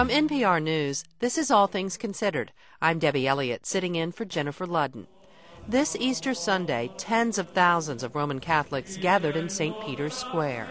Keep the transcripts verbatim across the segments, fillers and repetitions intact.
From N P R News, this is All Things Considered. I'm Debbie Elliott, sitting in for Jennifer Ludden. This Easter Sunday, tens of thousands of Roman Catholics gathered in Saint Peter's Square.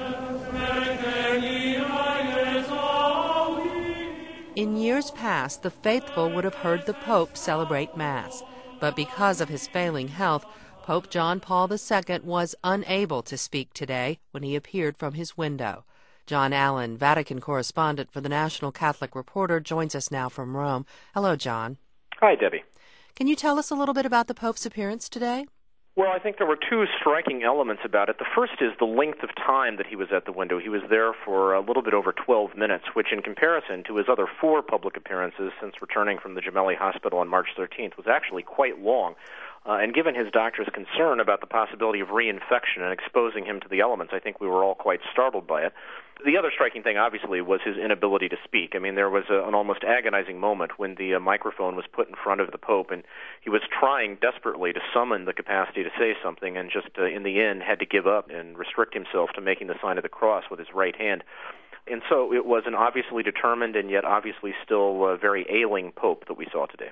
In years past, the faithful would have heard the Pope celebrate Mass, but because of his failing health, Pope John Paul the Second was unable to speak today when he appeared from his window. John Allen, Vatican correspondent for the National Catholic Reporter, joins us now from Rome. Hello, John. Hi, Debbie. Can you tell us a little bit about the Pope's appearance today? Well, I think there were two striking elements about it. The first is the length of time that he was at the window. He was there for a little bit over twelve minutes, which in comparison to his other four public appearances since returning from the Gemelli Hospital on March thirteenth was actually quite long. Uh, and given his doctor's concern about the possibility of reinfection and exposing him to the elements, I think we were all quite startled by it. The other striking thing, obviously, was his inability to speak. I mean, there was a, an almost agonizing moment when the uh, microphone was put in front of the Pope, and he was trying desperately to summon the capacity to say something, and just uh, in the end had to give up and restrict himself to making the sign of the cross with his right hand. And so it was an obviously determined and yet obviously still uh, very ailing Pope that we saw today.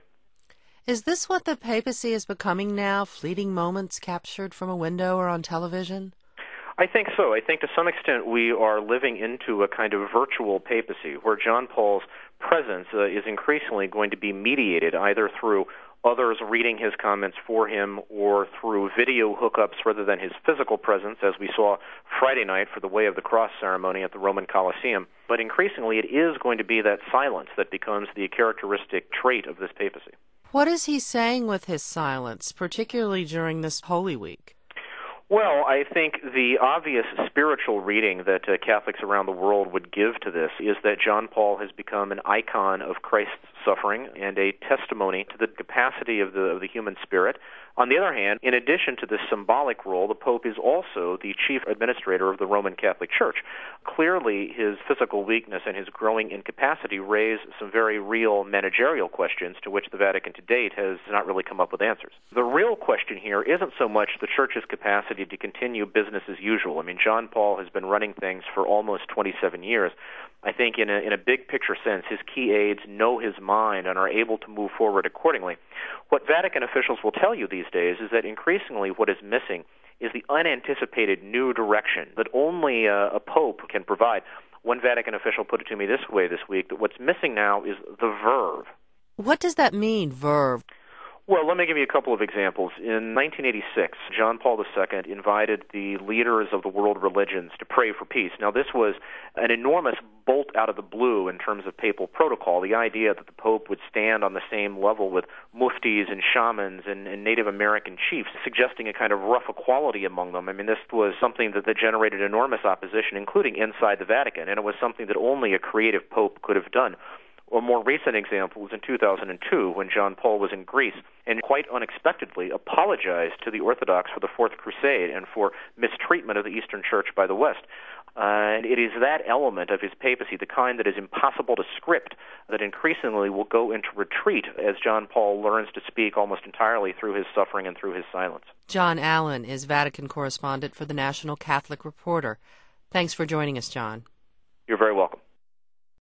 Is this what the papacy is becoming now, fleeting moments captured from a window or on television? I think so. I think to some extent we are living into a kind of virtual papacy where John Paul's presence uh, is increasingly going to be mediated either through others reading his comments for him or through video hookups rather than his physical presence, as we saw Friday night for the Way of the Cross ceremony at the Roman Colosseum. But increasingly it is going to be that silence that becomes the characteristic trait of this papacy. What is he saying with his silence, particularly during this Holy Week? Well, I think the obvious spiritual reading that uh, Catholics around the world would give to this is that John Paul has become an icon of Christ's suffering and a testimony to the capacity of the, of the human spirit. On the other hand, in addition to this symbolic role, the Pope is also the chief administrator of the Roman Catholic Church. Clearly, his physical weakness and his growing incapacity raise some very real managerial questions to which the Vatican to date has not really come up with answers. The real question here isn't so much the Church's capacity to continue business as usual. I mean, John Paul has been running things for almost twenty-seven years. I think in a, in a big picture sense, his key aides know his mind and are able to move forward accordingly. What Vatican officials will tell you these days is that increasingly what is missing is the unanticipated new direction that only uh, a pope can provide. One Vatican official put it to me this way this week, that what's missing now is the verve. What does that mean, verve? Well, let me give you a couple of examples. In nineteen eighty-six, John Paul the Second invited the leaders of the world religions to pray for peace. Now, this was an enormous bolt out of the blue in terms of papal protocol, the idea that the Pope would stand on the same level with muftis and shamans and, and Native American chiefs, suggesting a kind of rough equality among them. I mean, this was something that, that generated enormous opposition, including inside the Vatican, and it was something that only a creative Pope could have done. A more recent example was in two thousand two when John Paul was in Greece and quite unexpectedly apologized to the Orthodox for the Fourth Crusade and for mistreatment of the Eastern Church by the West. Uh, and it is that element of his papacy, the kind that is impossible to script, that increasingly will go into retreat as John Paul learns to speak almost entirely through his suffering and through his silence. John Allen is Vatican correspondent for the National Catholic Reporter. Thanks for joining us, John. You're very welcome.